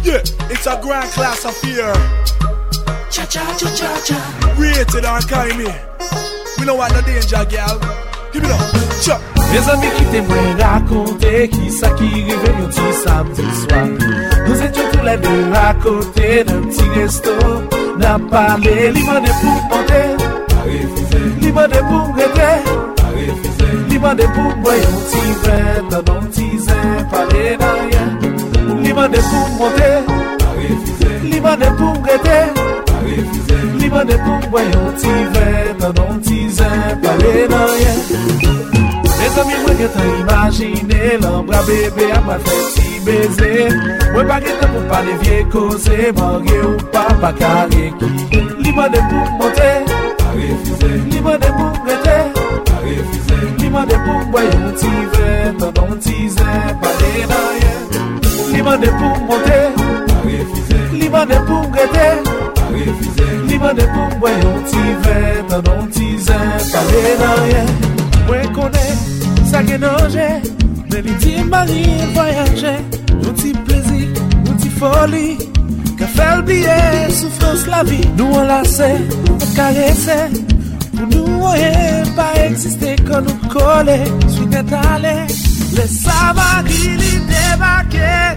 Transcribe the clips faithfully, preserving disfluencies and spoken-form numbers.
Yeah, it's a grand class affair. Cha cha cha cha cha. Rated and carry me. We know what no danger, girl. Give it up. Cha. Mes amis qui t'aimeraient raconter qui ça qui rêvait un petit samedi soir. Nous étions tous les deux à côté d'un petit resto. N'a parlé, l'imandé pour monter. L'imandé pour rêver. L'imandé pour boire un petit verre dans un petit zin. Parler dans rien. L'imandé pour monter. L'imandé pour rêver. L'imandé pour boire un petit verre dans un petit zin. Parler dans rien. Mes amis, moi que t'as imaginé l'embras bébé à ma fait si baiser. Moi pas que t'as pour parler vieux causer, marié ou pas, pas carré qui. Libre de pour monter, libre de pour rester, libre de pour boire un petit verre, dans un petit zin, pas des rien. Libre de pour monter, libre de pour rester, libre de pour boire un petit verre, dans un petit zin, pas des rien. Moi connais ça que danger, mais les petits maris voyager, un petit plaisir, un petit folie, qu'a fait oublier souffrance la vie, nous enlacer, caresser, pour nous rien pas exister quand nous coller, suite étalée, les samaris les débarquer,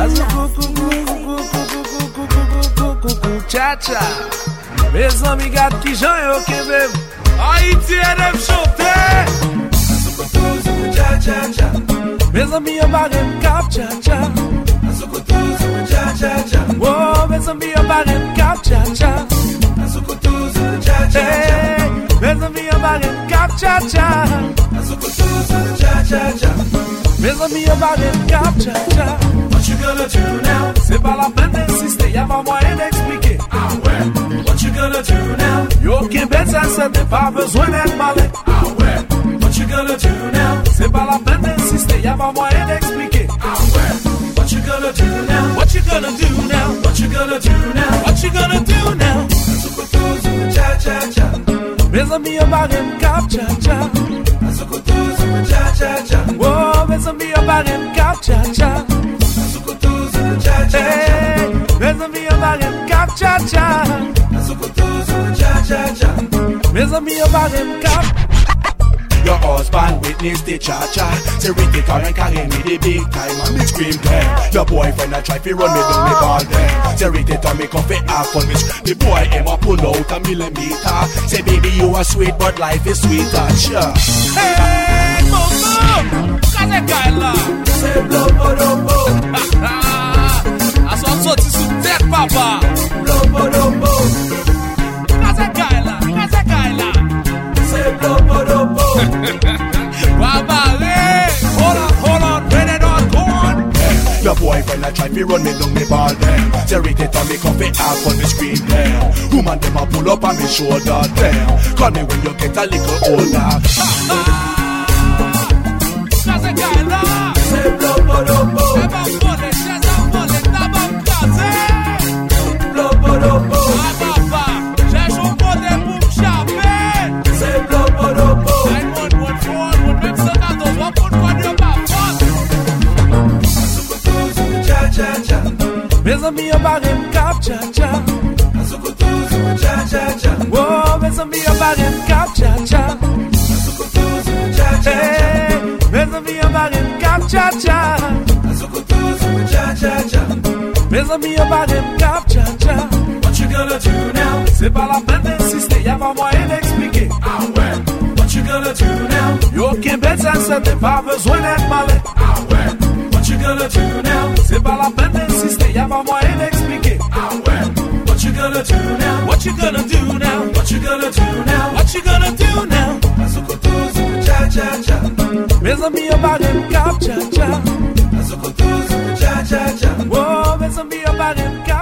cha cha, mes amis gars qui j'en ai au Québec, Haïti et dem chanter. Cha cha cha. Mes amis on va dem cap cha cha. Azukutuzu cha cha cha. Oh, mes amis on va dem cap cha cha. Azukutuzu cha cha cha. Mes amis on va dem cap cha cha. Azukutuzu cha cha cha. Mes amis on va dem cap cha cha. What you gonna do now? C'est pas la peine d'insister, y'a pas moyen d'expliquer. Ah ouais. What you gonna do now? Yo qui bête ça, ça n'est pas besoin d'être malin. Ah ouais. What you gonna do now? C'est pas la peine d'insister, y'a pas moyen d'expliquer. Ah ouais. What you gonna do now? What you gonna do now? What you gonna do now? What you gonna do now? Azukutuzu cha cha cha. Mes amis on va dem cap cha cha. Azukutuzu cha cha cha. Oh, mes amis on va dem cap cha cha. Azukutuzu cha cha cha. Mes amis on va dem cap cha cha. Azukutuzu cha cha cha. Mes amis on va dem cap. Your husband witness the cha-cha. Say Ricky come and carry me the big time and me scream then. Your boyfriend a try to run me down the ball then. Say Ricky to me come fi half on me. The boy him a pull out a millimeter. Say baby you are sweet but life is sweeter. Sure. Hey, Momo, kaze kaila. Say blow blow Aso sorti sous tête papa. Blow blow Kaze kaila, kaze kaila. Say blow blow Baba, hold on, hold on, ready or gone. Your boyfriend a try to run me down the ball then. Say Ricky to me come fi half on the screen then. Woman them a pull up on me shoulder then. Call me when you get a little older. Kaze kaila. Say blow blow blow. Eba mole, cheza mole, taba mkaze. Blow blow blow. Ababa, cherche un mole pour m'chaper. Say blow blow blow. nine one one four, one même sonados, one put one your back. Azukutuzu cha cha cha. Mes amis on va dem cap cha cha. Azukutuzu cha cha cha. Oh, mes amis on va dem cap cha cha. Azukutuzu cha cha cha. Mes amis on va dem cap cha cha. Azukutuzu cha cha cha. Mes amis on va dem cap cha cha. What you gonna do now? C'est pas la peine d'insister, y'a pas moyen d'expliquer. Ah ouais. What you gonna do now? Yo qui bête ça, ça n'est pas besoin d'être malin. Ah ouais. What you gonna do now? C'est pas la peine d'insister, y'a pas moyen d'expliquer. Ah ouais. What you gonna do now? What you gonna do now? What you gonna do now? What you gonna do now? Azukutuzu cha cha cha. Mes amis on va dem cap cha cha. Azukutuzu cha cha cha. Oh, mes amis on va dem cap.